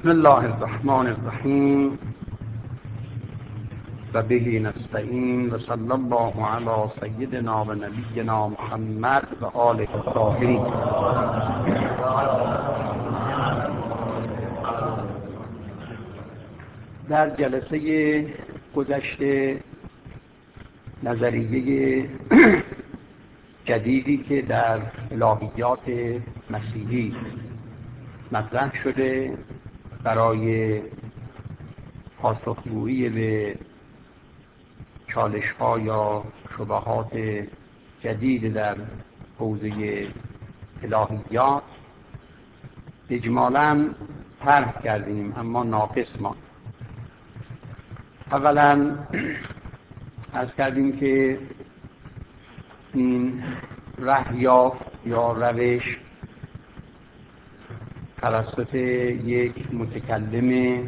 بسم الله الرحمن الرحیم و به نستعین و صلی الله علی سیدنا و نبینا محمد و آله الطاهرین. در جلسه گذشته نظریه جدیدی که در الهیات مسیحی مطرح شده برای پاسخگویی به چالش‌ها یا شبهات جدید در حوزه الهیات اجمالاً طرح کردیم، اما ناقص ماند. اولاً عرض کردیم که این رهیافت یا روش توسط یک متکلم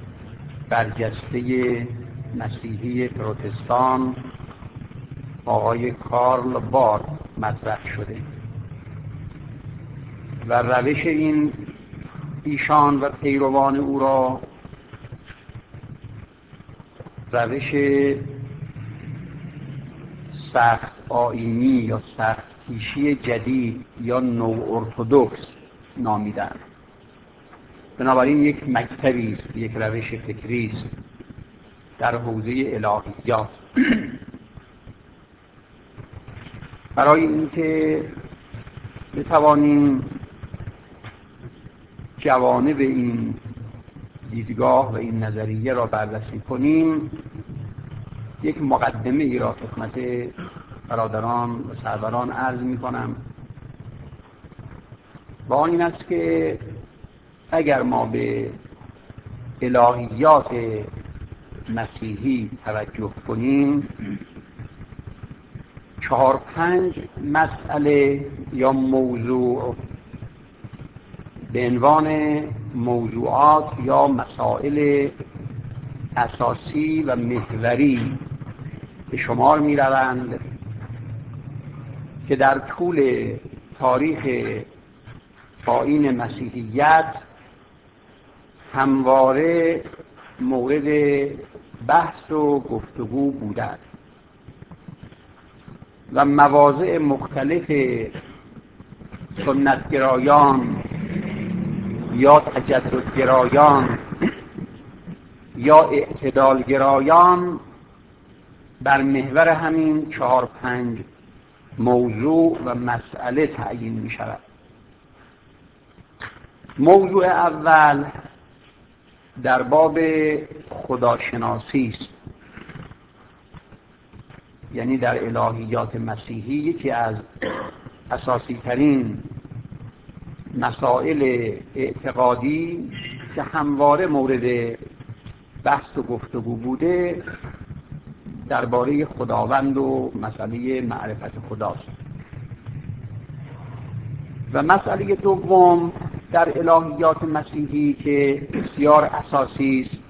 برجسته مسیحی پروتستان آقای کارل بارت مطرح شده و روش ایشان و پیروان او را روش سخت آیینی یا سخت کیشی جدید یا نو ارتدوکس نامیدند. بنابراین یک مکتبی است، یک روش فکری است در حوزه الهیات. برای اینکه بتوانیم جوانب این دیدگاه و این نظریه را بررسی کنیم، یک مقدمه ای را خدمت برادران و سروران عرض می کنم و آن این است که اگر ما به الهیات مسیحی توجه کنیم 4-5 مسئله یا موضوع به عنوان موضوعات یا مسائل اساسی و محوری به شمار می روند که در طول تاریخ آیین مسیحیت همواره مورد بحث و گفتگو بودند و مواضع مختلف سنتگرایان یا تجددگرایان یا اعتدالگرایان بر محور همین 4-5 موضوع و مسئله تعیین می شود. موضوع اول در باب خداشناسی است، یعنی در الهیات مسیحی یکی از اساسی ترین مسائل اعتقادی که همواره مورد بحث و گفتگو بوده درباره خداوند و مسئله معرفت خداست. و مسئله دوم در الهیات مسیحی که بسیار اساسی است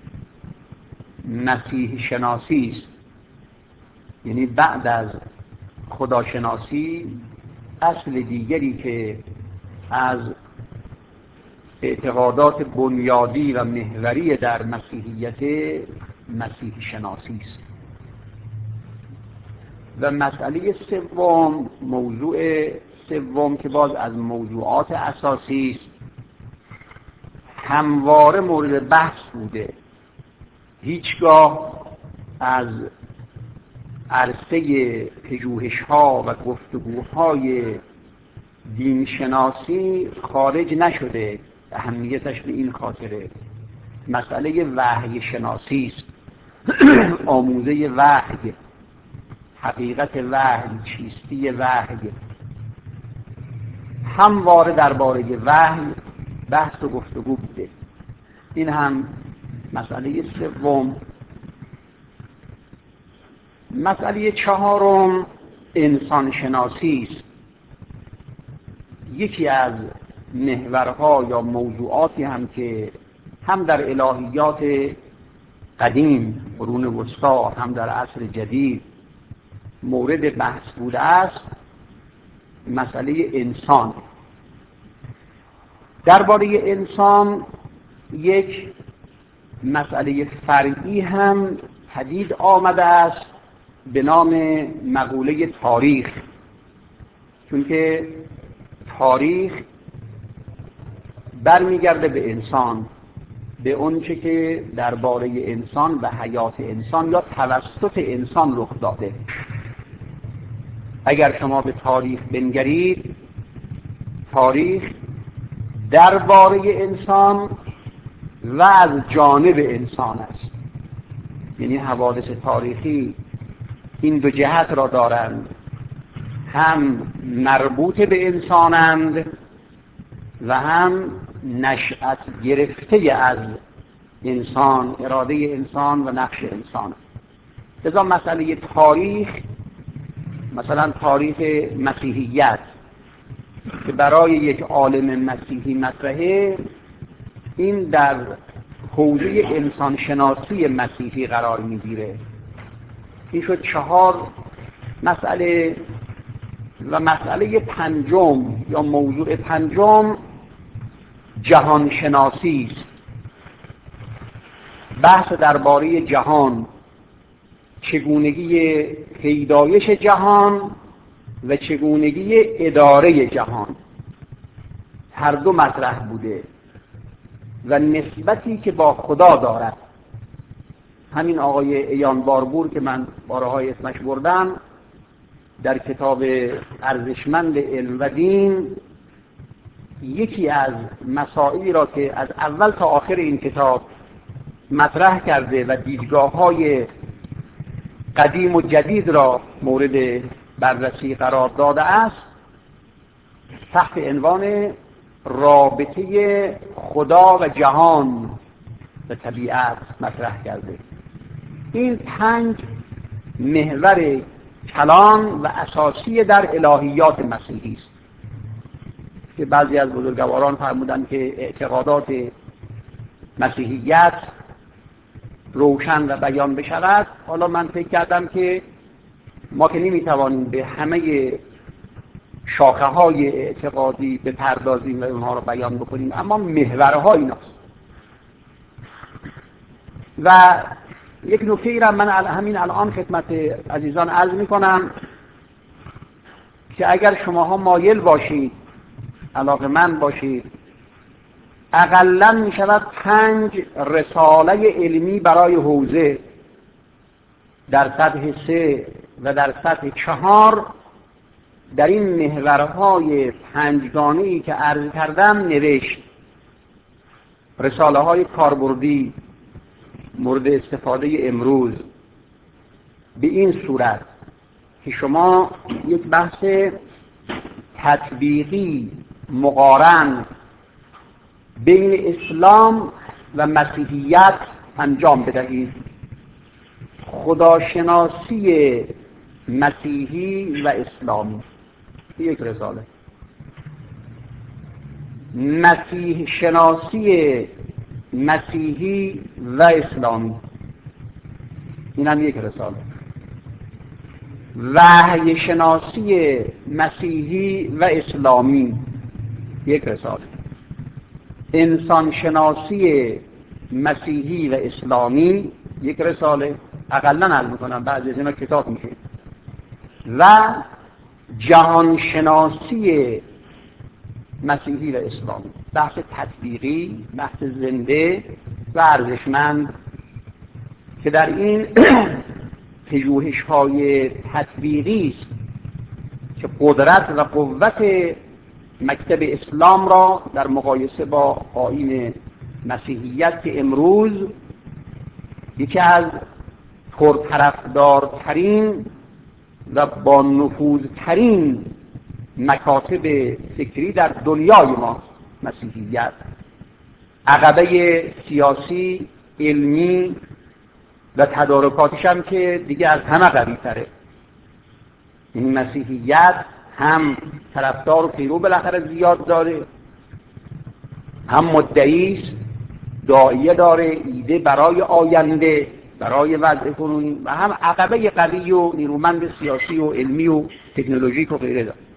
مسیح شناسی است، یعنی بعد از خداشناسی اصل دیگری که از اعتقادات بنیادی و محوری در مسیحیت مسیح شناسی است. و مسئله سوم، موضوع سوم که باز از موضوعات اساسی است، همواره مورد بحث بوده، هیچگاه از عرصه پژوهش‌ها و گفتگوهای دینشناسی خارج نشده. اهمیتش به این خاطره مسئله وحی شناسی است. آموزه وحی، حقیقت وحی، چیستی وحی، همواره درباره وحی بحث و گفتگو بوده. این هم مسئله سوم. مسئله چهارم انسان شناسی است. یکی از محورها یا موضوعاتی هم که هم در الهیات قدیم قرون وسطی هم در عصر جدید مورد بحث بوده است، مسئله انسان. درباره انسان یک مسئله فرعی هم پدید آمده است به نام مقوله تاریخ، چون که تاریخ برمیگرده به انسان، به اونچه که درباره انسان و حیات انسان یا توسط انسان رخ داده. اگر شما به تاریخ بنگرید، تاریخ درباره انسان و از جانب انسان است. یعنی حوادث تاریخی این دو جهت را دارند، هم مربوط به انسانند و هم نشأت گرفته از انسان، اراده انسان و نقش انسان. لذا مسئله تاریخ، مثلا تاریخ مسیحیت که برای یک عالم مسیحی مطرحه، این در حوزه انسان شناسی مسیحی قرار میگیره. این شد 4 مسئله. و مسئله پنجم یا موضوع پنجم جهان شناسی است. بحث درباره جهان، چگونگی پیدایش جهان و چگونگی اداره جهان، هر دو مطرح بوده و نسبتی که با خدا دارد. همین آقای ایان باربور که من بارهای اسمش بردم، در کتاب ارزشمند علم و دین یکی از مسائلی را که از اول تا آخر این کتاب مطرح کرده و دیدگاه‌های قدیم و جدید را مورد بررسی قرار داده است، تحت عنوان رابطه خدا و جهان و طبیعت مطرح کرده. این 5 محور کلان و اساسی در الهیات مسیحی است که بعضی از بزرگواران فرمودند که اعتقادات مسیحیت روشن و بیان بشود. حالا من فکر کردم که ما که نمیتوانیم به همه شاخه های اعتقادی بپردازیم و اونها رو بیان بکنیم، اما محورها ایناست. و یک نکته ای را من همین الان خدمت عزیزان عرض میکنم که اگر شماها مایل باشید، علاقه‌مند باشید، اقلاً میشود 5 رساله علمی برای حوزه در سطح 3 و در سطح 4 در این محورهای 5گانه‌ای که عرض کردم نوشت. رساله های کاربردی مورد استفاده امروز به این صورت که شما یک بحث تطبیقی مقارن بین اسلام و مسیحیت انجام بدهید. خداشناسی مسیحی و اسلامی، یک رساله. مسیح شناسی مسیحی و اسلامی، این هم یک رساله. وحی شناسی مسیحی و اسلامی، یک رساله. انسان شناسی مسیحی و اسلامی، یک رساله. اقلا عرض میکنم بعضی از اینا کتاب میشه. و جهان شناسی مسیحی و اسلامی، بحث تطبیقی، بحث زنده و ارزشمند که در این پژوهش‌های تطبیقی است که قدرت و قوت مکتب اسلام را در مقایسه با آیین مسیحیت که امروز یکی از پرطرفدارترین و با نفوذترین مکاتب فکری در دنیای ما، مسیحیت، عقبه سیاسی، علمی و تدارکاتش هم که دیگه از همه قوی تره. این مسیحیت هم طرفدار و پیرو بالاخره زیاد داره، هم مدعی، داعیه داره، ایده برای آینده، برای وضع کنونی، و هم عقبه قوی و نیرومند سیاسی و علمی و تکنولوژیک و غیره داره.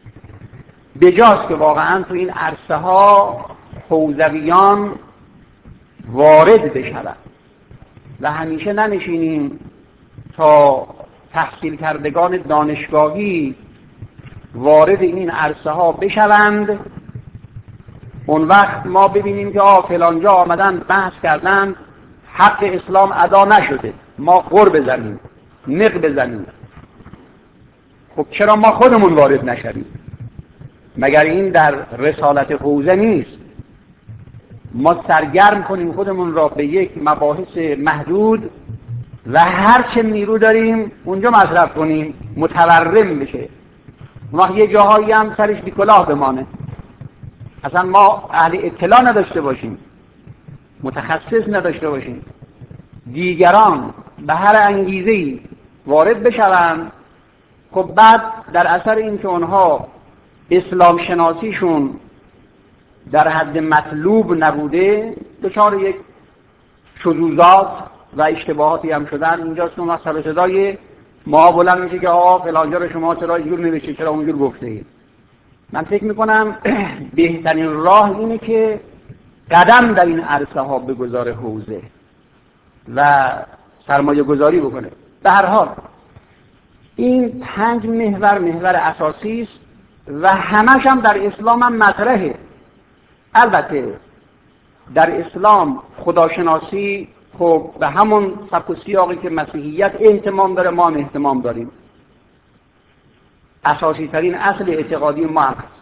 بجاست که واقعا تو این عرصه ها حوزویان وارد بشود و همیشه ننشینیم تا تحصیل کردگان دانشگاهی وارد این عرصه ها بشوند. اون وقت ما ببینیم که فلانجا آمدن بحث کردن حق اسلام ادا نشده، ما غر بزنیم، نق بزنیم. خب چرا ما خودمون وارد نشویم؟ مگر این در رسالت حوزه نیست؟ ما سرگرم کنیم خودمون را به یک مباحث محدود و هر چه نیرو داریم اونجا مصرف کنیم، متورم بشه. ما یه جاهایی هم سرش بی کلاه بمانه، اصلا ما اهل اطلاع نداشته باشیم، متخصص نداشته باشیم، دیگران به هر انگیزه‌ای وارد بشوند. خب بعد در اثر این که اونها اسلام شناسیشون در حد مطلوب نبوده، دچار یک شذوذات و اشتباهاتی هم شدن. اینجاست که مسئله صدای ما بلند میشه که فلانجا رو شما چرا اینجور نوشته، چرا اونجور گفته اید. من فکر میکنم بهترین راه اینه که قدم در این عرصه ها بگذاره حوزه و سرمایه گذاری بکنه. به هر حال این 5 محور اساسی است و همش هم در اسلام هم مطرحه. البته در اسلام خداشناسی خب به همون سبک و سیاقی که مسیحیت اهتمام داره ما هم اهتمام داریم. اساسی ترین اصل اعتقادی ما هم هست.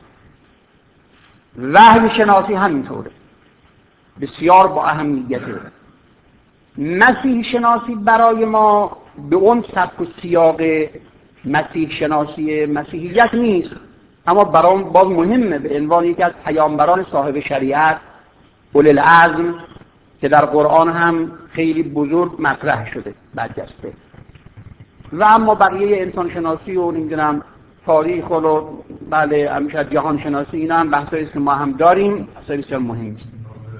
وحی شناسی همینطوره، بسیار با اهمیته. مسیح شناسی برای ما به اون سبک و سیاق مسیح شناسی مسیحیت نیست، اما برام باز مهمه به عنوان یکی از پیامبران صاحب شریعت، اول العزم، که در قرآن هم خیلی بزرگ مطرح شده برجسته. و اما بقیه انسان شناسی و نمیدونم تاریخ و بله همیشه جهان شناسی، اینا هم بحثایی که ما هم داریم، بحثایی بسیار مهمی است.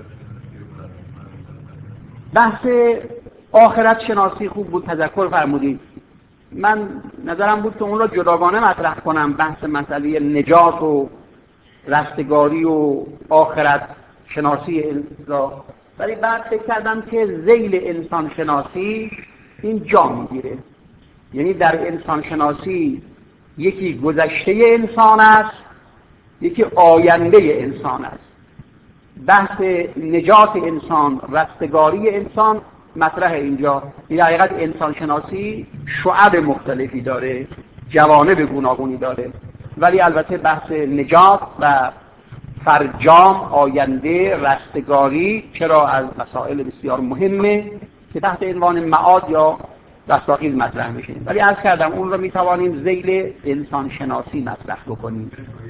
بحث آخرت شناسی خوب بود، تذکر فرمودید. من نظرم بود که اون را جداگانه مطرح کنم، بحث مسئله نجات و رستگاری و آخرت شناسی را، ولی بعد فکر کردم که ذیل انسان شناسی این جا میگیره. یعنی در انسان شناسی یکی گذشته انسان است، یکی آینده انسان است. بحث نجات انسان، رستگاری انسان مطرح اینجا. این حقیقت انسان شناسی شعب مختلفی داره، جوانب گوناگونی داره، ولی البته بحث نجات و فرجام، آینده، رستگاری چرا از مسائل بسیار مهمه که تحت عنوان معاد یا رستاخیز مطرح میشه. ولی عرض کردم اون رو میتوانیم ذیل انسان شناسی مطرح بکنیم.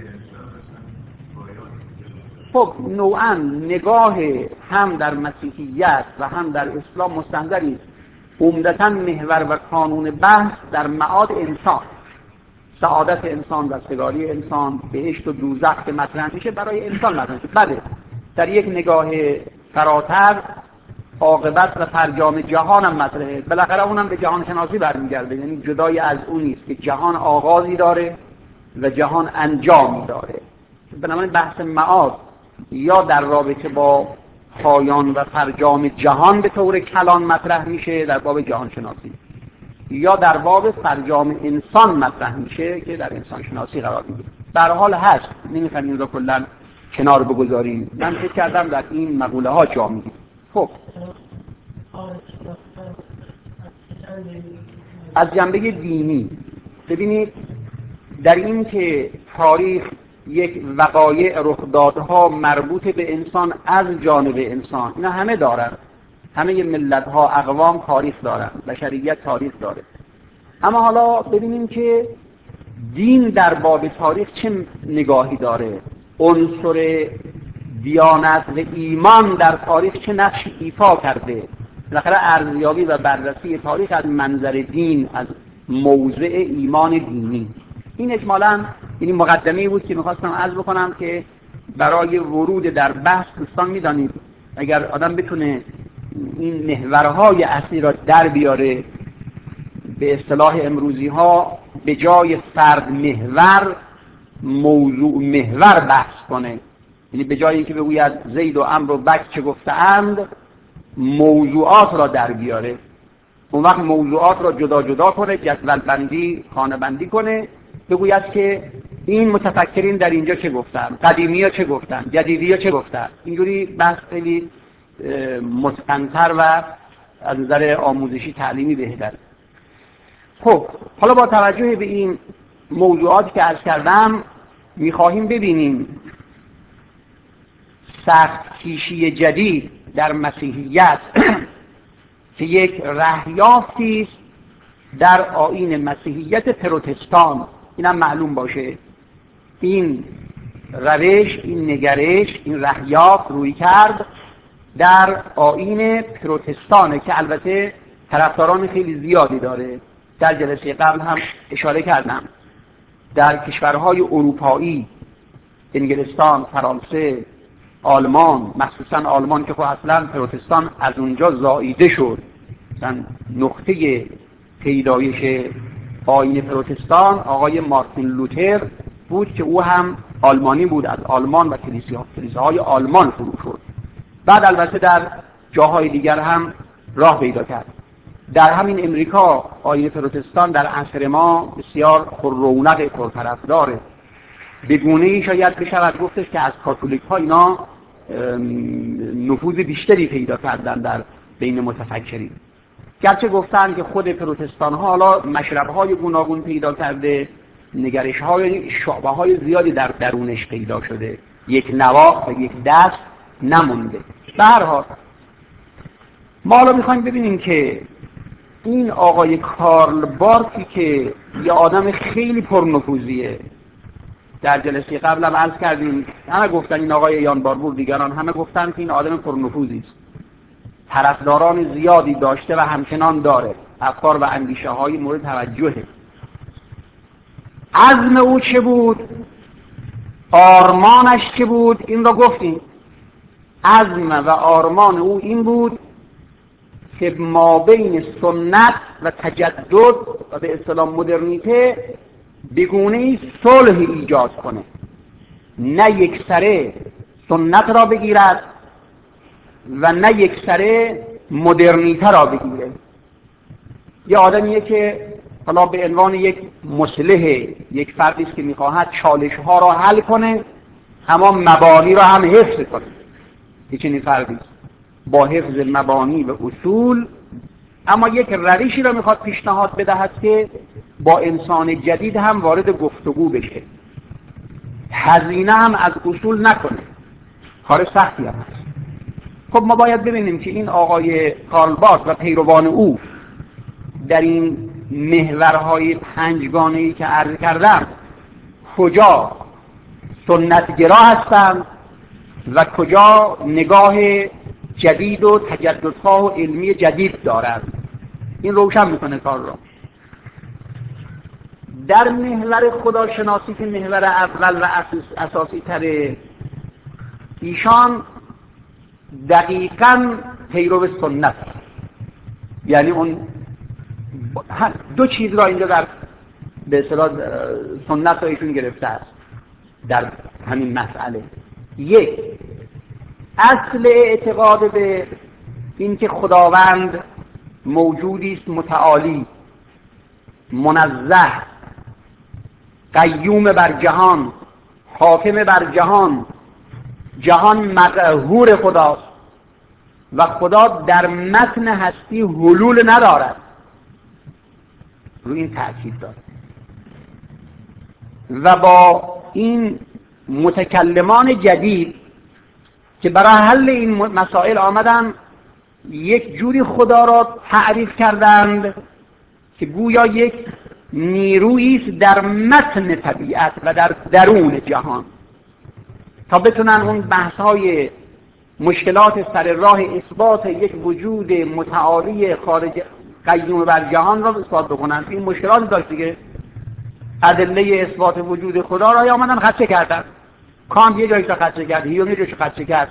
خب نوعا نگاه هم در مسیحیت و هم در اسلام مستحضری است. عمدتاً محور و کانون بحث در معاد انسان، سعادت انسان، رستگاری انسان، بهشت و دوزخ که مطرح میشه برای انسان مطرح میشه. بله در یک نگاه فراتر عاقبت و فرجام جهان هم مطرحه، بالاخره اونم به جهان شناسی برمیگرده. یعنی جدای از اون نیست که جهان آغازی داره و جهان انجامی داره. بنابراین بحث معاد یا در رابطه با پایان و فرجام جهان به طور کلان مطرح میشه در باب جهان شناسی، یا در باب فرجام انسان مطرح میشه که در انسان شناسی قرار میگیره. در حال هست، نمیخوایم این رو کلا کنار بگذاریم. من فکر کردم در این مقوله ها جا میگیم. خب از جنبه دینی ببینید، در این که تاریخ یک وقایع رخدادها مربوط به انسان از جانب انسان، اینا همه دارن، همه ملت ها اقوام تاریخ دارن، بشریت تاریخ داره. اما حالا ببینیم که دین در باب تاریخ چه نگاهی داره، عنصر دیانت و ایمان در تاریخ چه نقشی ایفا کرده. بالاخره ارزیابی و بررسی تاریخ از منظر دین، از موضع ایمان دینی. این اجمالاً این مقدمه‌ای بود که می‌خواستم عرض بکنم که برای ورود در بحث دوستان می‌دانید اگر آدم بتونه این محورهای اصلی را در بیاره، به اصطلاح امروزی ها به جای فرد محور موضوع محور بحث کنه، یعنی به جای اینکه بگوید زید و عمرو و بکر چه گفته‌اند، موضوعات را در بیاره. اون وقت موضوعات را جدا جدا کنه، جدول بندی، خانه بندی کنه، بگوید که این متفکرین در اینجا چه گفتن، قدیمی‌ها چه گفتن، جدیدی‌ها چه گفتن. اینجوری بحث خیلی متقن‌تر و از نظر آموزشی تعلیمی بهتر. خب حالا با توجه به این موضوعاتی که عرض کردم می‌خواهیم ببینیم سخت کیشی جدید در مسیحیت که یک رهیافتی است در آیین مسیحیت پروتستان. اینم معلوم باشه، این روش، این نگرش، این رهیافت روی کرد در آیین پروتستانه که البته طرفداران خیلی زیادی داره. در جلسه قبل هم اشاره کردم در کشورهای اروپایی، انگلستان، فرانسه، آلمان، مخصوصا آلمان که خب اصلا پروتستان از اونجا زاییده شد، مثلا نقطه پیدایش آیین پروتستان آقای مارتین لوتر بود که او هم آلمانی بود، از آلمان و کلیساهای آلمان شروع شد. بعد البته در جاهای دیگر هم راه پیدا کرد. در همین امریکا آیین پروتستان در عصر ما بسیار پررونق، پرطرفداره. به گونه‌ای شاید بشود گفتش که از کاتولیک ها اینا نفوذ بیشتری پیدا کردن در بین متفکرین، گرچه گفتن که خود پروتستان ها حالا مشرب های گوناگون پیدا کرده، نگرش های شعبه های زیادی در درونش پیدا شده، یک نواخت و یک دست نمونده. به هر حال ما حالا میخوایم ببینیم که این آقای کارل بارتی که یه آدم خیلی پرنفوذیه، در جلسه قبل هم عرض کردیم، همه گفتن این آقای یان باربور، دیگران همه گفتن که این آدم پرنفوذی است، طرفداران زیادی داشته و همچنان داره، افکار و اندیشه های مورد توجهه. عزم او چه بود؟ آرمانش چه بود؟ این را گفتیم. عزم و آرمان او این بود که ما بین سنت و تجدد و به اصطلاح مدرنیته به گونه‌ای صلح ایجاد کنه، نه یک سره سنت را بگیرد و نه یک سره مدرنیته را بگیره. یه آدمیه که حالا به عنوان یک مصلح، یک فردی است که میخواهد چالش ها را حل کنه اما مبانی را هم حفظ کنه. یه چنین فردی است با حفظ مبانی و اصول، اما یک روشی را میخواد پیشنهاد بدهد که با انسان جدید هم وارد گفتگو بشه، هزینه هم از اصول نکنه. کار سختی هم هست. خب ما باید ببینیم که این آقای کارل بارت و پیروان او در این محورهای پنجگانه‌ای که عرض کردم کجا سنتگرا هستند و کجا نگاه جدید و تجددخواه و علمی جدید دارند. این روشن میکنه کار را. در محور خداشناسی که محور اول و اساسی تره، ایشان دقیقاً پیرو سنت، یعنی اون دو چیز را اینجا در به اصطلاح سنت را ایشون گرفته است در همین مسئله. یک، اصل اعتقاد به این که خداوند موجودی است متعالی، منزه، قیوم بر جهان، حاکم بر جهان، جهان مقهور خداست و خدا در متن هستی حلول ندارد، روی این تأکید دارد. و با این متکلمان جدید که برای حل این مسائل آمدن یک جوری خدا را تعریف کردند که گویا یک نیرویی است در متن طبیعت و در درون جهان، تا بتونن اون بحث‌های مشکلات سر راه اثبات یک وجود متعالی خارج قیوم بر جهان را اثبات بکنن. این مشکلات داشت دیگه، ادله اثبات وجود خدا را آمدن خدشه کردن. کانت یه جایش را خدشه کرد، هیوم یه جایش را خدشه کرد.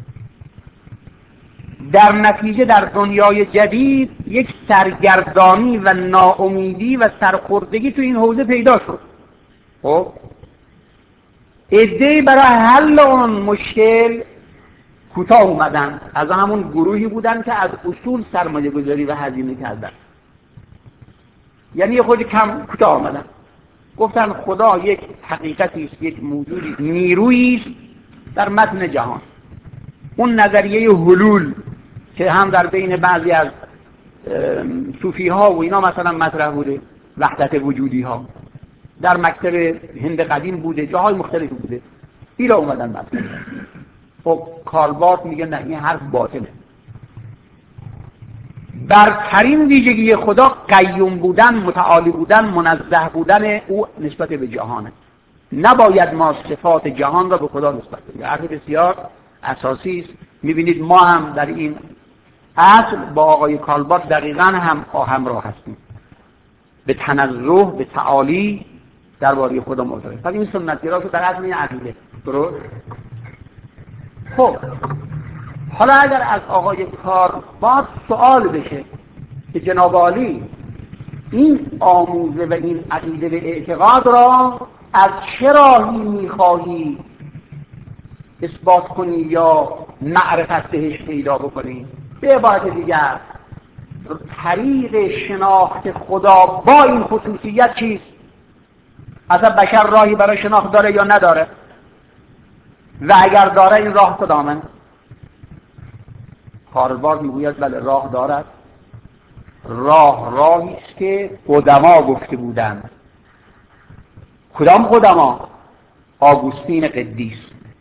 در نتیجه در دنیای جدید یک سرگردانی و ناامیدی و سرخوردگی تو این حوزه پیدا شد. خب عده‌ای برای حل اون مشکل کوتاه اومدن، از همون گروهی بودن که از اصول سرمایه گذاری و هزینه کردن، یعنی یه خود کم کوتاه آمدن. گفتن خدا یک حقیقتی است، یک موجودی، نیرویی است در متن جهان. اون نظریه حلول که هم در بین بعضی از صوفی ها و اینا مثلا مطرح بوده، وحدت وجودی ها در مکتب هند قدیم بوده، جاهای مختلف بوده، اینا اومدن مطرح. خب کارل بارت میگه نه، این حرف باطله. برترین ویژگی خدا قیوم بودن، متعالی بودن، منزه بودن او نسبت به جهانه. نباید ما صفات جهان را به خدا نسبت بدیم. حرف بسیار اساسی است. میبینید ما هم در این اصل با آقای کارل بارت دقیقاً هم همراه هستیم، به تنزه، به تعالی درباره خدا معتقد. پس این سنت‌گرا در اصل این عقیده درست. خب حالا اگر از آقای کارل بارت سوال بشه که جناب عالی این آموزه و این عقیده به اعتقاد را از چه راهی میخواهی اثبات کنی یا معرفت بهش پیدا بکنی؟ به عبارت دیگر طریق شناخت خدا با این خصوصیت چیست؟ اصلا بشر راهی برای شناخت داره یا نداره؟ و اگر داره این راه کدامه؟ کارل بارت میگوید بله راه دارد. راهی است که قدما گفته بودند. کدام قدما؟ آگوستین قدیس.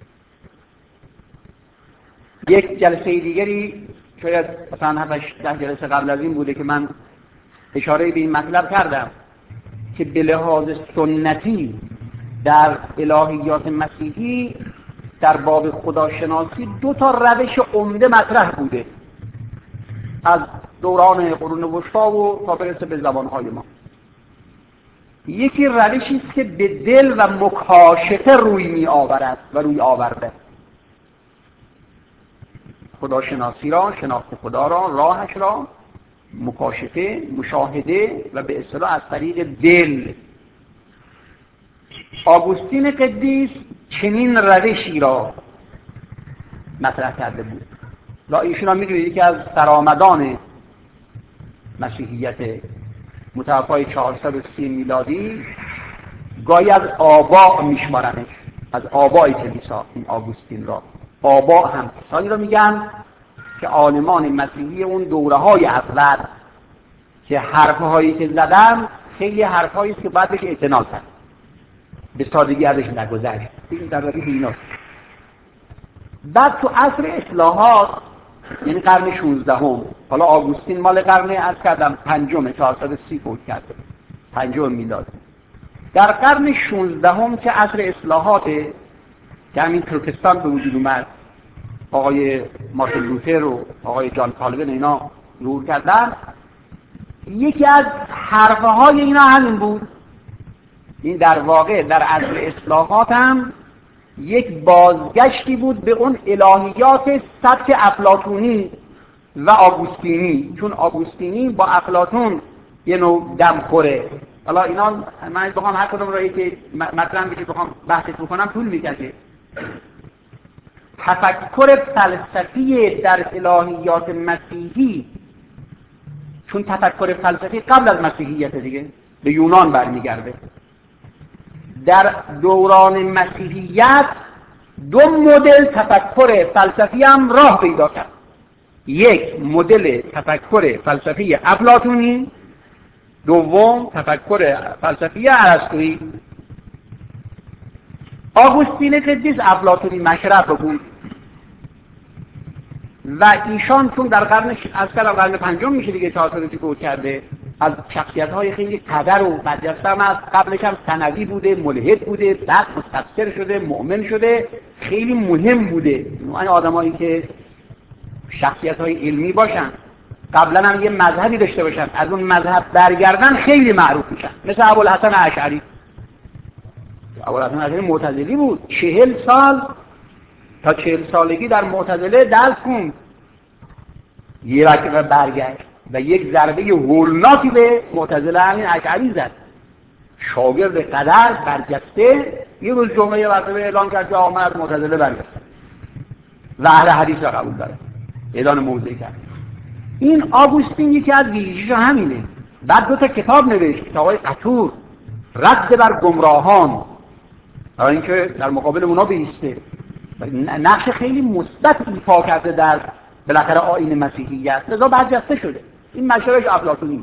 یک جلسه دیگری شاید مثلا 7-10 جلسه قبل از این بوده که من اشاره به این مطلب کردم که به لحاظ سنتی در الهیات مسیحی در باب خداشناسی 2 روش عمده مطرح بوده از دوران قرون وسطی و تا برسه به زبانهای ما. یکی روشی است که به دل و مکاشفه روی می آورد و روی آورده. خداشناسی را، شناخت خدا را، راهش را مکاشفه، مشاهده و به اصطلاح از طریق دل. آگوستین قدیس چنین روشی را مطرح کرده بود. ایشون هم میدونید که از سرآمدان مسیحیت متوفای 430 میلادی، گاهی از آبا میشمارنش، از آبای کلیسا این آگوستین را. آبا هم کسانی را میگن که عالمان مسیحی اون دوره‌های اول که حرف‌هایی که زدن خیلی حرف‌هایی است که باید بهش اعتنا کرد، به سادگی ازش نگذشت. این در واقع ایناست. بعد تو عصر اصلاحات، یعنی قرن 16، حالا آگوستین مال قرن عرض کردم 5 430 فوت کرده، 5 میلاد. در قرن 16 که عصر اصلاحاته که همین پروتستان به وجود اومد، آقای مارتین لوتر و آقای جان کالوین اینا ظهور کردن، یکی از حرفهای اینا همین بود. این در واقع در عصر اصلاحات هم یک بازگشتی بود به اون الهیات سبک افلاطونی و آگوستینی، چون آگوستینی با افلاطون یه نوع دم خوره. حالا اینا من بخوام هر کدوم رایی که مطرح بشه بخوام بحثش بکنم طول میکشه. تفکر فلسفی در الهیات مسیحی، چون تفکر فلسفی قبل از مسیحیت دیگه به یونان برمیگرده، در دوران مسیحیت 2 مدل تفکر فلسفی هم راه پیدا کرد. یک مدل تفکر فلسفی افلاطونی، دوم تفکر فلسفی ارسطویی. آگوستین قدیس افلاطونی مشرف بود و ایشان چون در قرن 5 میشه دیگه 430 فوت کرده، از شخصیت‌های خیلی قدر و برجسته هم از قبلش هم ثانوی بوده، ملحد بوده، بعد مستبصر شده، مؤمن شده، خیلی مهم بوده. این آدمایی که شخصیت‌های علمی باشن، قبلا هم یه مذهبی داشته باشن، از اون مذهب برگردن، خیلی معروف میشن. مثل ابوالحسن اشعری. ابوالحسن اشعری معتزلی بود، 40 سال تا 40 سالگی در معتزله درس خوند، یه وقت برگشت و یک ضربه هولناکی به معتزله همین اشعری زد. شاگرد قدر برجسته یه روز جمعه وقت اعلان کرد که آمد از معتزله برگشت. و اهل حدیث را قبول داره، اعلان موضع کرد. این آگوستین یکی از ویژگیش همینه. بعد 2 تا کتاب نوشت، کتابای قطور، رد بر گمراهان، برای اینکه در مقابل اونا بیسته. نقش خیلی مثبت ایفا کرده در بالاخره آیین مسیحیت، لذا برجسته شده. این مشورش افلاطونی.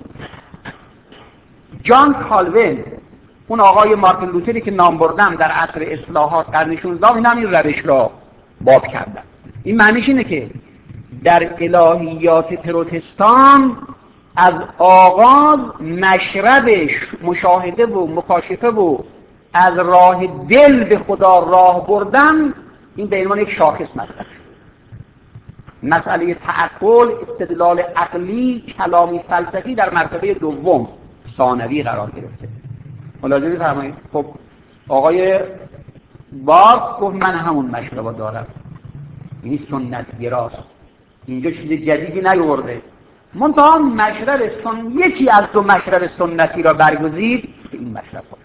جان کالوین، اون آقای مارتین لوتری که نام بردم در عصر اصلاحات قرن 16، این هم این روش را باب کردن. این معنیش اینه که در الهیات پروتستان از آغاز مشرب مشاهده و مکاشفه و از راه دل به خدا راه بردن، این به عنوان یک شاخص مطرح شد. مسئله تعقل، استدلال عقلی، کلامی فلسفی در مرتبه دوم ثانوی قرار گرفته. ملاحظه می‌فرمایید؟ خب آقای بارک گفت من همون مشربا دارم، این سنت گراست، اینجا چیز جدیدی نیورده. منتها مشرب یکی از 2 مشرب سنتی را برگزید که این مشرب بود.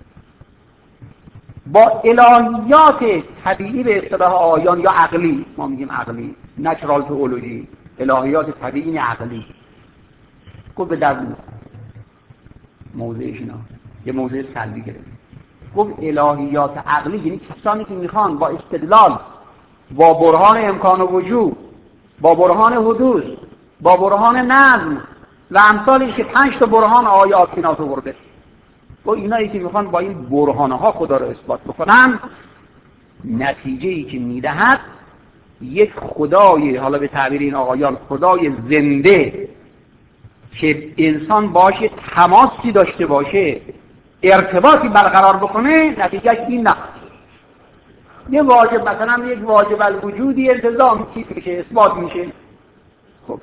با الهیات طبیعی به اصطلاح آیان یا عقلی، ما میگیم عقلی، نچرال تئولوژی، الهیات طبیعی عقلی، گفت به درون موضعش اینا یه موضع سلبی گرفت. گفت الهیات عقلی یعنی کسانی که میخوان با استدلال، با برهان امکان و وجود، با برهان حدوث، با برهان نظم و امثالش که 5 تا برهان آیه آکینات آورده، و اینایی که میخوان با این برهانها خدا رو اثبات بکنن، نتیجه‌ای که میدهد یک خدای، حالا به تعبیر این آقایان خدای زنده که انسان باشه تماسی داشته باشه، ارتباطی برقرار بکنه، نتیجهش این نه. یه واجب، مثلا یک واجب الوجودی التزام میشه، اثبات میشه. خب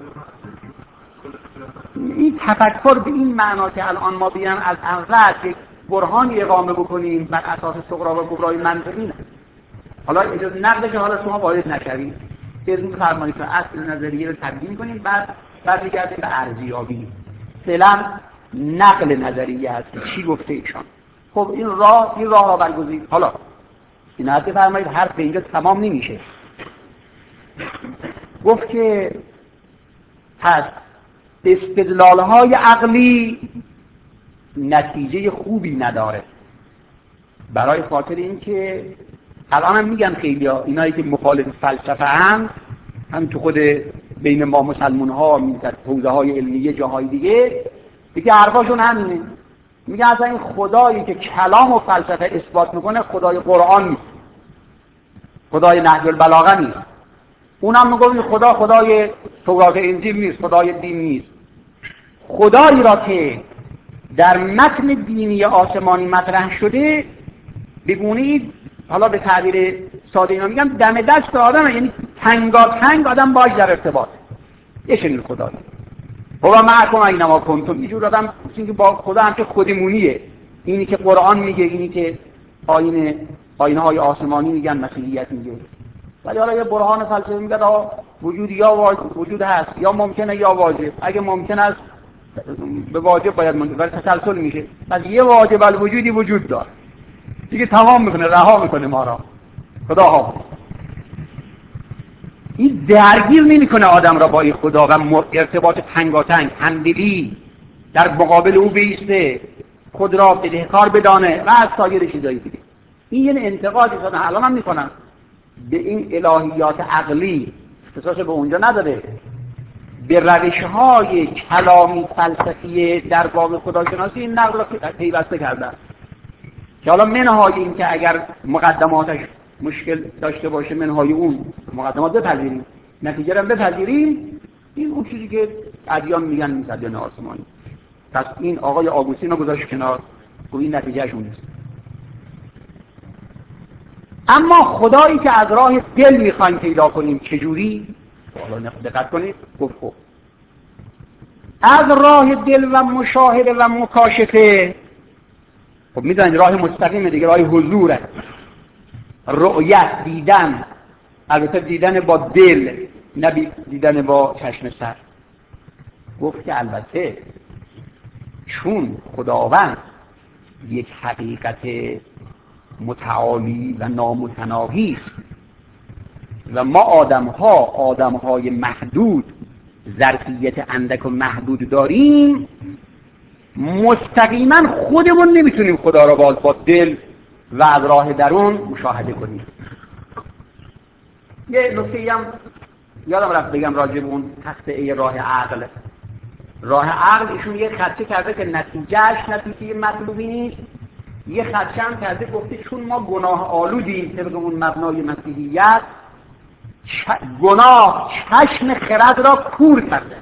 این تفکر به این معنا که الان ما بیان از اول یک برهانی اقامه بکنیم بر اساس صغرا و کبرای منطقی، نه. حالا اجازه نقدش حالا شما وارد نشوید، اجازه فرمایید که اصل نظریه رو تبیین کنیم، بعد برمیگردیم به ارزیابی. فعلا نقل نظریه هست چی گفته ایشان. خب این راه را برگزید. حالا این حد فرمایید حرف به اینجا تمام نمیشه. گفت که پس استدلال‌های عقلی نتیجه خوبی نداره، برای خاطر اینکه الان هم میگن خیلی‌ها اینایی که مخالف فلسفه هم تو خود بین ما مسلمان‌ها میگن حوزه‌های علمیه جاهای دیگه حرفاشون همینه. میگن اصلا این خدایی که کلام و فلسفه اثبات میکنه خدای قرآن نیست، خدای نهج البلاغه نیست. اونم میگه خدا خدای تورات انجیل نیست، خدای دین نیست. خدایی را که در متن دینی آسمانی مطرح شده بگونید، حالا به تعبیر ساده اینا میگم دم دست آدم، یعنی تنگاتنگ آدم باش در ارتباط. یه چنین خدایی و معکم اینما کنتم، یه جور آدم که با خدا هم که خودمونیه. اینی که قرآن میگه، اینی که آیین‌های آسمانی میگن، مسیحیت میگه. ولی حالا یه برهان فلسفی میگه وجود یا وجود هست، یا ممکنه یا واجب. اگه ممکن است به واجب باید منتظر، ولی تسلسل میشه. پس یه واجب الوجودی وجود داره دیگه، تمام میکنه، رها میکنه ما را. خدا ها این درگیر نمیکنه آدم را با این خدا و ارتباط تنگاتنگ، همدلی، در مقابل او بیسته، خود را بدهکار بدانه و از سایر چیزایی دیگه. این یه انتقادی که الان هم میکنم به این الهیات عقلی، اختصاص به اونجا نداره، به روش‌های کلامی فلسفی در باب خداشناسی این نقل را پیوسته کردن که حالا منهای این که اگر مقدماتش مشکل داشته باشه منهای اون مقدمات بپذیریم، نتیجه را بپذیریم، این اون چیزی که ادیان میگن نیست، ادیان آسمانی. پس این آقای آگوستین رو گذاشت کنار، و این نتیجهش اون نیست. اما خدایی که از راه دل میخوایم پیدا کنیم چجوری؟ حالا دقت کنید. خب از راه دل و مشاهده و مکاشفه، خب میدونید راه مستقیم دیگه، راه حضوره، رؤیت، دیدن، البته دیدن با دل، نه دیدن با چشم سر. گفت که البته چون خداوند یک حقیقت متعالی و نامتناهی است و ما آدم‌های محدود، ظرفیت اندک و محدود داریم، مستقیما خودمون نمیتونیم خدا را باز با دل و از راه درون مشاهده کنیم. یه نکته‌ای هم یادم رفت بگم راجع به اون تخته راه عقل. راه عقل ایشون یه خدشه کرده که نتیجهش نتیجه مطلوبی نیست. یه خدشه هم کرده گفته چون ما گناه آلودیم طبق اون مبنای مسیحیت، گناه چشم خرد را کور کرده.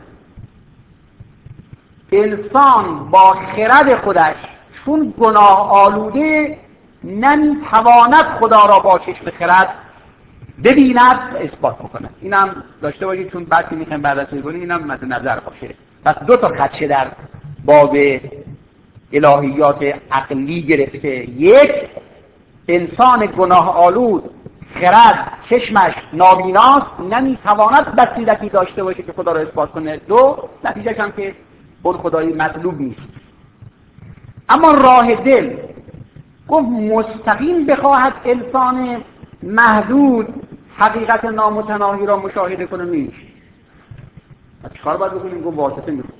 انسان با خرد خودش چون گناه آلوده نمیتواند خدا را با چشم خرد ببیند و اثبات بکند. اینم داشته باشید چون بعد که میخوایم بررسی کنیم اینم مد نظر باشه. پس دو تا خدشه در باب الهیات عقلی گرفته. یک، انسان گناه آلود خرد چشمش نابیناست، نمیتواند بصیرتی داشته باشه که خدا را اثبات کنه. دو، نتیجهش هم که اون خدایی مطلوب نیست. اما راه دل گفت مستقیم بخواهد انسان محدود حقیقت نامتناهی را مشاهده کنه نیست. چیکار باید بکنیم؟ گفت واسطه میکنیم.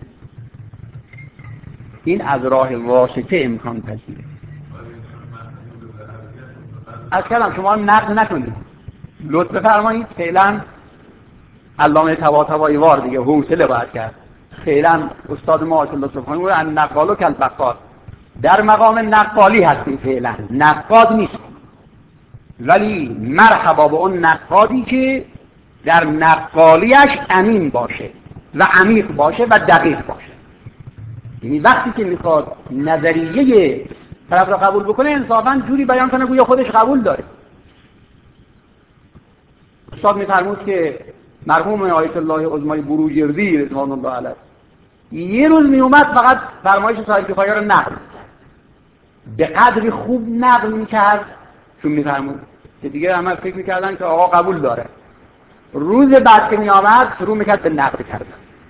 این از راه واسطه امکان پذیره. از کلام شما نقد نکنید، لطف فرمایید. فعلا علامه طباطبایی وار دیگه حوصله باید کرد. فعلا استاد ما آیت الله سبحانی میگه ان نقالو کالبقال، در مقام نقالی هستیم فعلا، نقاد نیست. ولی مرحبا به اون نقادی که در نقالیش امین باشه و عمیق باشه و دقیق باشه. یعنی وقتی که میخواد نظریه طرف را قبول بکنه انصافاً جوری بیان کنه گویا خودش قبول داره. استاد میفرمود که مرحوم آیت الله عظمای بروجردی رضوان الله علیه یه روز میومد فقط فرمایش صاحب کفایه رو نقل به قدری خوب نقل میکرد چون میفرمود که دیگه همه فکر میکردن که آقا قبول داره. روز بعد که میآمد شروع میکرد به نقل کردن.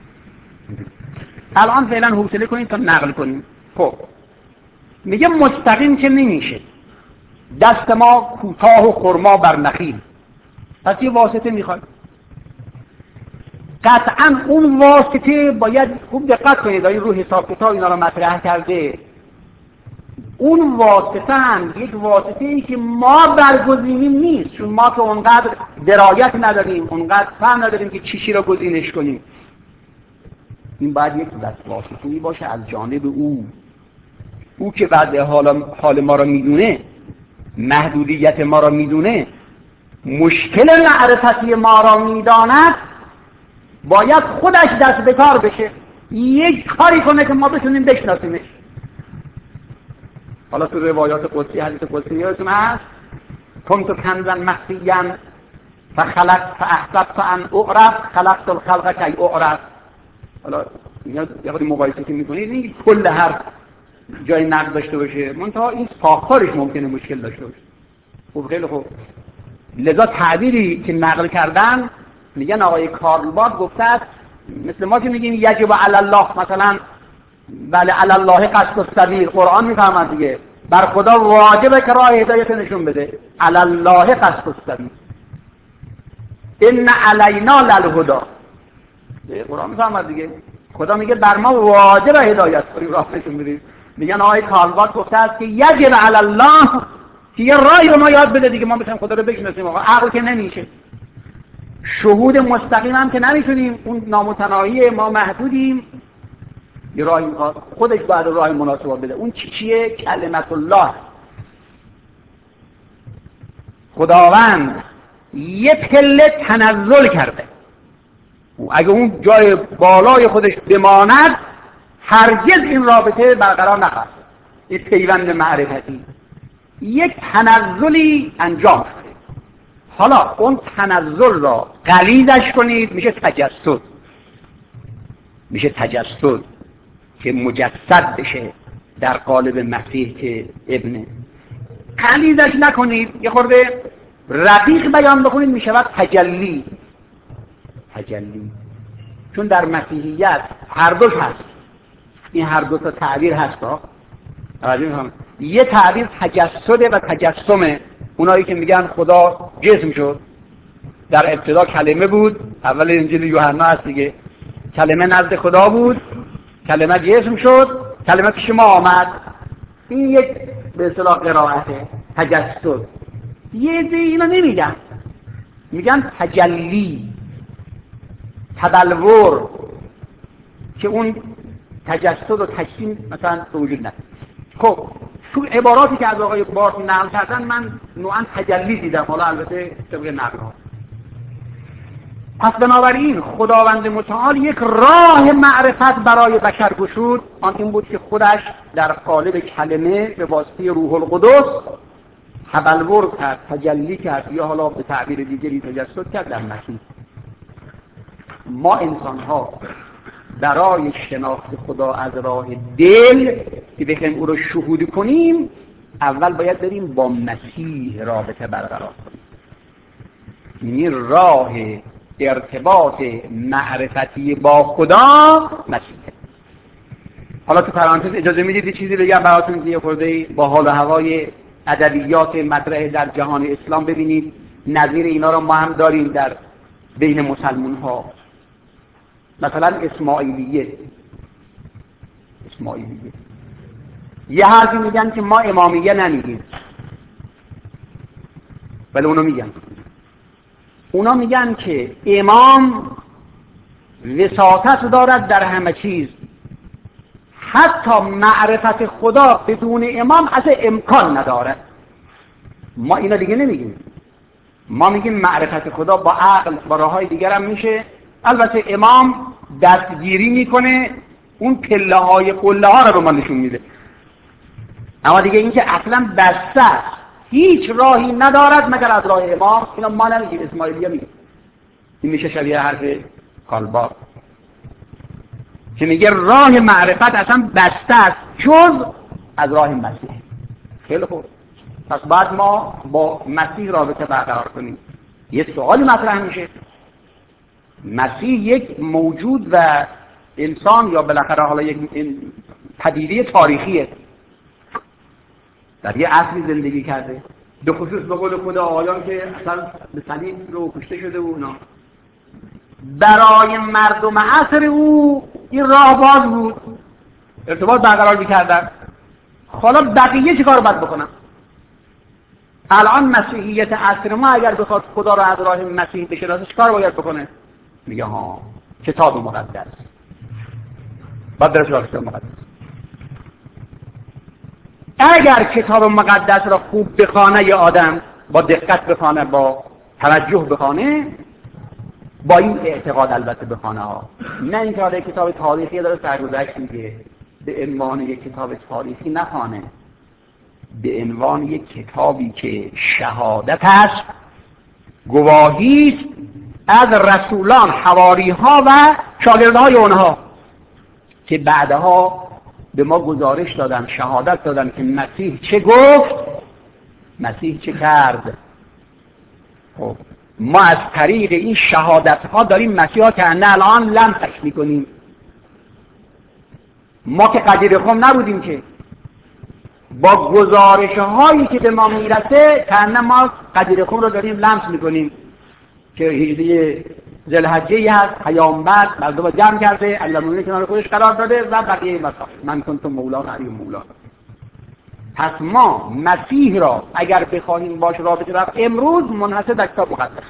الان فعلا حوصله کنید تا نقل کنیم. خب میگه مستقیم که نمیشه، دست ما کوتاه و خرما بر نخیل، پس یه واسطه میخواد. قطعا اون واسطه باید خوب دقت کنید، این رو حساب کتاب اینا رو مطرح کرده. اون واسطه هم یک واسطه ای که ما برگزینیم نیست، چون ما که اونقدر درایت نداریم، اونقدر فهم نداریم که چیشی را گزینش کنیم. این باید یک واسطه‌ای باشه از جانب او که بعد حال ما را میدونه، محدودیت ما را میدونه، مشکل معرفتی ما را میداند، باید خودش دست به کار بشه، یک کاری کنه که ما بتونیم بشناسیمش. حالا تو روایات قدسی، حدیث قدسی یادتون هست کنت کنزا مخفیا فاحببت ان اعرف خلقت الخلق کی اعرف. حالا اینا یه خورده مقایسه که میکنید این کل هر جای نقد داشته باشه، منتها این ساختارش ممکنه مشکل داشته باشه. خب خیلی خوب، لذا تعبیری که نقل کردن میگن آقای کارل بارت گفته است مثل ما که میگیم یجب علی الله، مثلا بله علی الله قصد السبیل، قرآن میفهمن دیگه بر خدا واجبه که راه هدایت نشون بده، علی الله قصد السبیل ان علینا للهدی، قرآن میفهمن دیگه. خدا میگه بر ما واجبه هدایت کنیم، راه نشون بدیم. میگن آقای کارل بارت گفته است که یجب علی الله که یه راهی رو ما یاد بده دیگه، ما بتونیم خدا رو بشناسیم. آقا عقل که نمیشه، شهود مستقیم هم که نمیتونیم، اون نامتناهی ما محدودیم. یه راهی میخواد خودش بعد راه مناسب بده. اون چیه؟ کلمت الله. خداوند یه پله تنزل کرده، اگه اون جای بالای خودش بماند هرگز این رابطه برقرار نخواهد. این پیوند معرفتی یک تنزلی انجام شده. حالا اون تنزل را غلیظش کنید میشه تجسد. میشه تجسد که مجسد بشه در قالب مسیح که ابنه. غلیظش نکنید، یه خورده رقیق بیان بکنید میشود تجلی. تجلی چون در مسیحیت هر دوش هست، این هر دو تا تعبیر هست. یه تعبیر تجسده و تجسمه، اونایی که میگن خدا جسم شد، در ابتدا کلمه بود، اول انجیل یوحنا هست دیگه، کلمه نزد خدا بود، کلمه جسم شد، کلمه پیش ما آمد. این یک به اصطلاح قرائت تجسد. یه عده اینا نمیگن، میگن تجلی، تبلور، که اون تجسد و تجسیم مثلا به وجود نداره. خب تو عباراتی که از آقای بارت نقل کردن من نوعا تجلی دیدم، حالا البته طبق نقل ها. پس بنابراین خداوند متعال یک راه معرفت برای بشر گشود، آن این بود که خودش در قالب کلمه به واسطه روح القدس تبلور کرد، تجلی کرد، یا حالا به تعبیر دیگری تجسد کرد در مسیح. ما انسان ها برای شناخت خدا از راه دل که بخوایم او رو شهود کنیم، اول باید بریم با مسیح رابطه برقرار کنیم. این راه ارتباط معرفتی با خدا مسیح. حالا تو پرانتز اجازه میدید یه چیزی بگم براتون که یه خورده با حال و هوای ادبیات مطرح در جهان اسلام ببینید نظیر اینا رو ما هم داریم در بین مسلمان ها. مثلا اسماعیلیه یه حرفی میگن که ما امامیه نمیگیم، ولی اونا میگن که امام وساطت دارد در همه چیز، حتی معرفت خدا بدون امام اصلا امکان ندارد. ما اینا دیگه نمیگیم، ما میگیم معرفت خدا با عقل با راههای دیگر هم میشه. البته امام دستگیری میکنه، اون پله های قله ها رو به ما نشون میده، اما دیگه این که اصلا بسته است، هیچ راهی ندارد مگر از راه امام. اینا ما نمیگیم، اسماعیلیه میگه. این میشه شبیه حرف کالباف که میگه راه معرفت اصلا بسته است جز از راه مسیح. خیلی خوب، پس بعد ما با مسیح رابطه برقرار کنیم. یه سوالی مطرح میشه، مسیح یک موجود و انسان یا بالاخره حالا یک پدیده تاریخیه، در یه عصری زندگی کرده، به خصوص به قول خدا آیان که اصلا به صلیب رو کشته شده و اونا. برای مردم عصر او این راه باز بود، ارتباط برقرار می‌کردن. حالا بقیه چی کار باید بکنن؟ الان مسیحیت عصر ما اگر بخواد خدا رو از راه مسیح بشناسه چی کار باید بکنه؟ میگه ها کتاب مقدس، باید بره سراغ کتاب مقدس. اگر کتاب مقدس را خوب بخوانه یه آدم، با دقت بخوانه، با توجه بخوانه، با این اعتقاد البته بخوانه ها، نه اینکه حالا کتاب تاریخی داره سرگذشت میگه، به عنوان یک کتاب تاریخی نخوانه، به عنوان یک کتابی که شهادت است، گواهی است از رسولان، حواریها و شاگردهای اونها که بعدها به ما گزارش دادن، شهادت دادن که مسیح چه گفت، مسیح چه کرد. خب ما از طریق این شهادت ها داریم مسیح ها که نه الان لمسش میکنیم. ما که قدیر خم نبودیم که، با گزارش هایی که به ما میرسه که ما قدیر خم رو داریم لمس میکنیم که 18 ذوالحجه هست، پیامبر مردم جمع کرده، علمونه کنار خودش قرار داده و بقیه مسائل، من کنتم مولا علی مولا. پس ما مسیح را اگر بخواهیم باش رابطه برقرار، امروز منحصر در کتاب مقدس،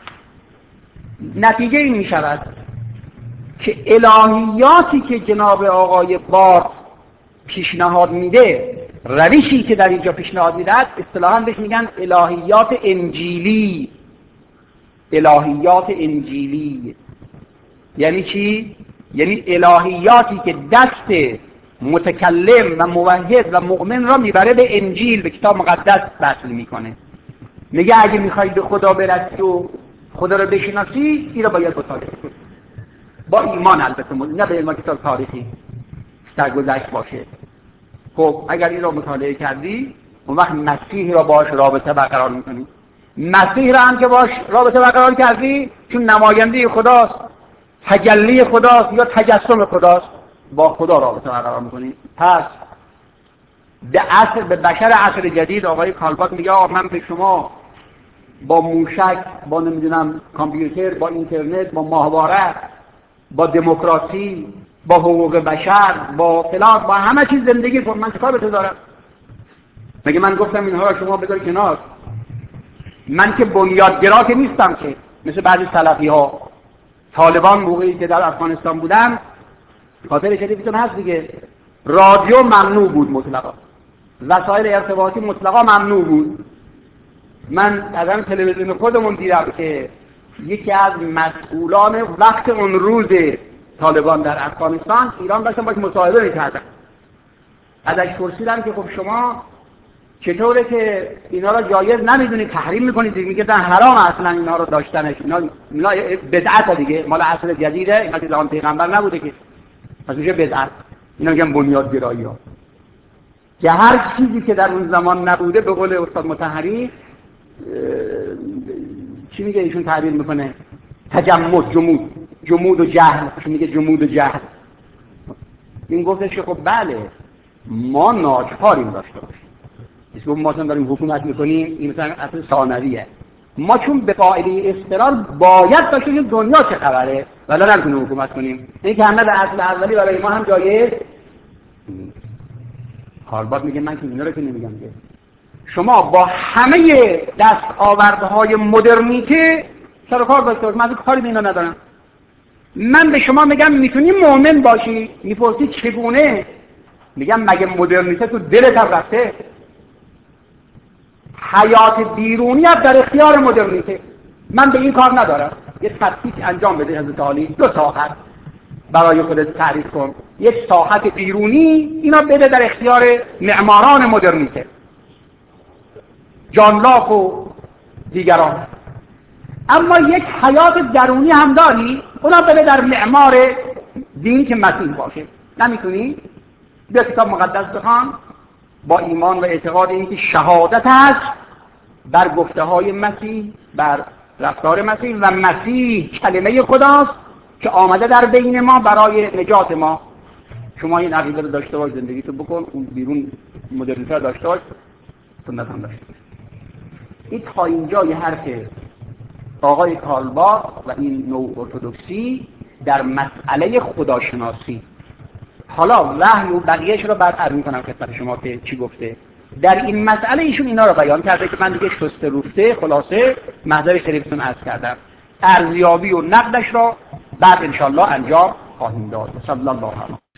نتیجه این می شود که الهیاتی که جناب آقای بارت پیشنهاد میده، روشی که در اینجا پیشنهاد میده، اصطلاحاً بهش میگن الهیات انجیلی. الهیات انجیلی یعنی چی؟ یعنی الهیاتی که دست متکلم و موحد و مؤمن را میبره به انجیل، به کتاب مقدس وصل میکنه. میگه اگه میخوای به خدا برسی و خدا رو بشناسی، این را باید مطالعه کنی، با ایمان البته، نه به علم کتاب تاریخی سرگذشت باشه. خب اگر این را مطالعه کردی، اون وقت مسیح را باش رابطه برقرار میکنی. مسیح را هم که باش رابطه برقرار کردی، چون نماینده خداست، تجلی خداست یا تجسم خداست، با خدا رابطه برقرار میکنی. پس به بشر عصر جدید آقای کالباک میگه من به شما با موشک، با نمیدونم کامپیوتر، با اینترنت، با ماهواره، با دموکراسی، با حقوق بشر، با فلان، با همه چیز زندگی کن. من چیکار بهت دارم؟ مگه من گفتم اینها را شما بذار کنار؟ من که بنیادگرا که نیستم که مثل بعضی سلفی ها. طالبان موقعی که در افغانستان بودن، خاطر شریفتون هست دیگه، رادیو ممنوع بود مطلقا، وسایل ارتباطی مطلقا ممنوع بود. من از آن تلویزیون خودمون دیدم که یکی از مسئولان وقت اون روز طالبان در افغانستان ایران داشتن باش مصاحبه می‌کردن. ازش پرسیدن که خب شما چطوره که اینا را جایز نمیدونید، تحریم میکنید؟ میگه نه حرام اصلا اینا رو داشتنش، اینا بدعت دیگه، مال عصر جدیده، اینا که زمان پیغمبر نبوده که، پس میشه بدعت. اینا میگن بنیادگرایی ها، که هر چیزی که در اون زمان نبوده به قول استاد مطهری چی میگه ایشون تعبیر میکنه؟ تجمد، جمود و جهل. میگه جمود و جهل. این گفتش که خب بله ما ناچاریم داشته باشیم. اسم ما مثلا داریم حکومت میکنیم، این مثلا اصل ثانویه. ما چون به قاعده اضطرار باید داشته باشیم دنیا چه خبره ولی نمیتونیم حکومت کنیم. این که همه به اصل اولی برای ما هم جایز. هاربارد میگه من که اینا رو که نمیگم که شما با همه دستاوردهای مدرنیته سر و کار داشته باشید. من کاری به اینا ندارم. من به شما میگم میتونی مؤمن باشی. میپرسی چگونه؟ میگم مگه مدرنیته تو دلت هم رفته؟ حیات بیرونی هم در اختیار مدرنیته. من به این کار ندارم. یه تفکیک انجام بده حضرت عالی، دو ساحت برای خودت تعریف کن. یک ساحت بیرونی اینا بده در اختیار معماران مدرنیته، جان لاک و دیگران. اما یک حیات درونی هم داری، اونا بده در معمار دین که مسیح باشه. نمیتونی؟ بیا کتاب مقدس بخوان با ایمان و اعتقاد اینکه شهادت هست بر گفته های مسیح، بر رفتار مسیح، و مسیح کلمه خداست که آمده در بین ما برای نجات ما. شما این عقیده رو داشته باش، زندگی تو بکن، اون بیرون مدرنیته داشته باش، سنت هم داشته باش. این تا اینجای حرف آقای کارلباخ و این نوع ارتدوکسی در مسئله خداشناسی. حالا وحی و بقیهش رو بعد عرض می‌کنم خدمت شما که چی گفته. در این مسئله ایشون اینا رو بیان کرده که من دیگه شسته روسته خلاصه محضر شریفتون عرض کردم. ارزیابی و نقدش را بعد انشالله انجام خواهیم داد. صلی الله علیه